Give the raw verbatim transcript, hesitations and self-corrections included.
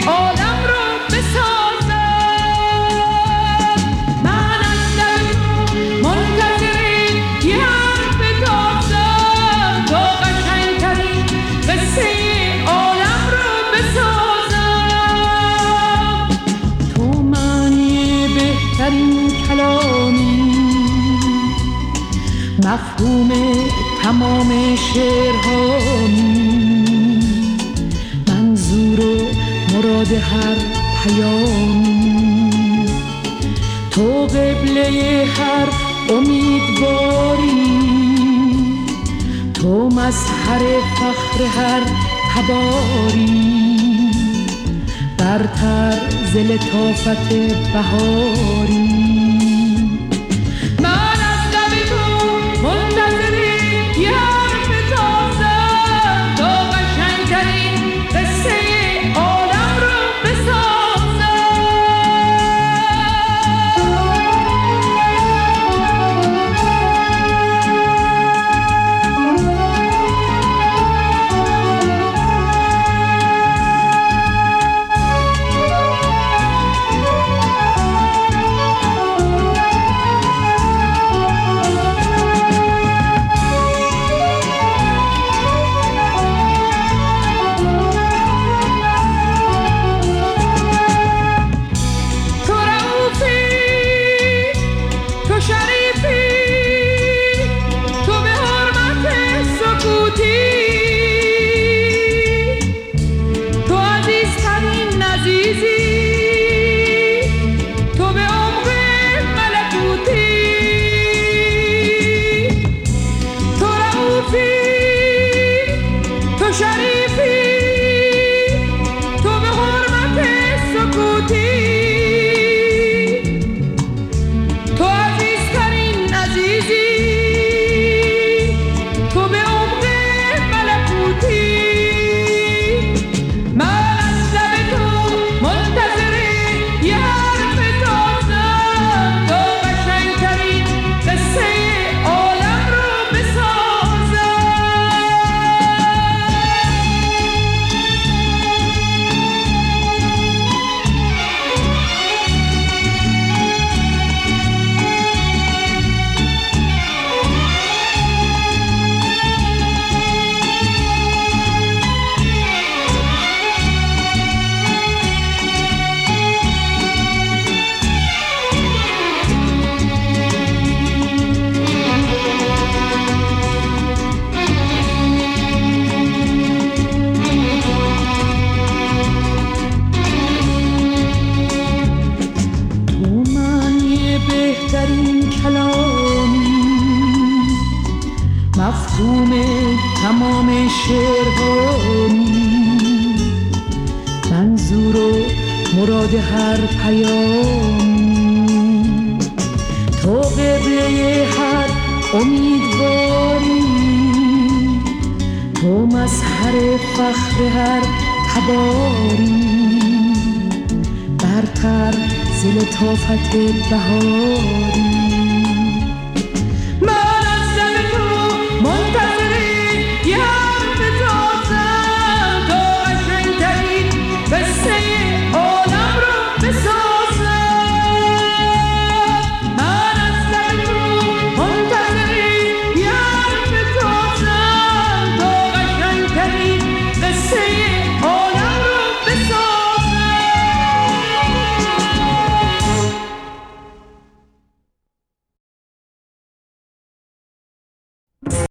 عالم رو بسازم. من از لب تو منتظر یه حرف تازم تا قشنگترین قصه عالم رو بسازم. تو معنی بهترین کلامی، مفهوم تمام شعرهامی، منظور و مراد هر پیامی. تو قبله هر امیدواری، تو مظهر فخر هر تباری، برتر ز لطافت بهاری. مفهوم تمام شعرهامی، منظور و مراد هر پیامی. تو قبله هر امیدواری، تو مظهر فخر هر تباری، برتر ز لطافت بهاری.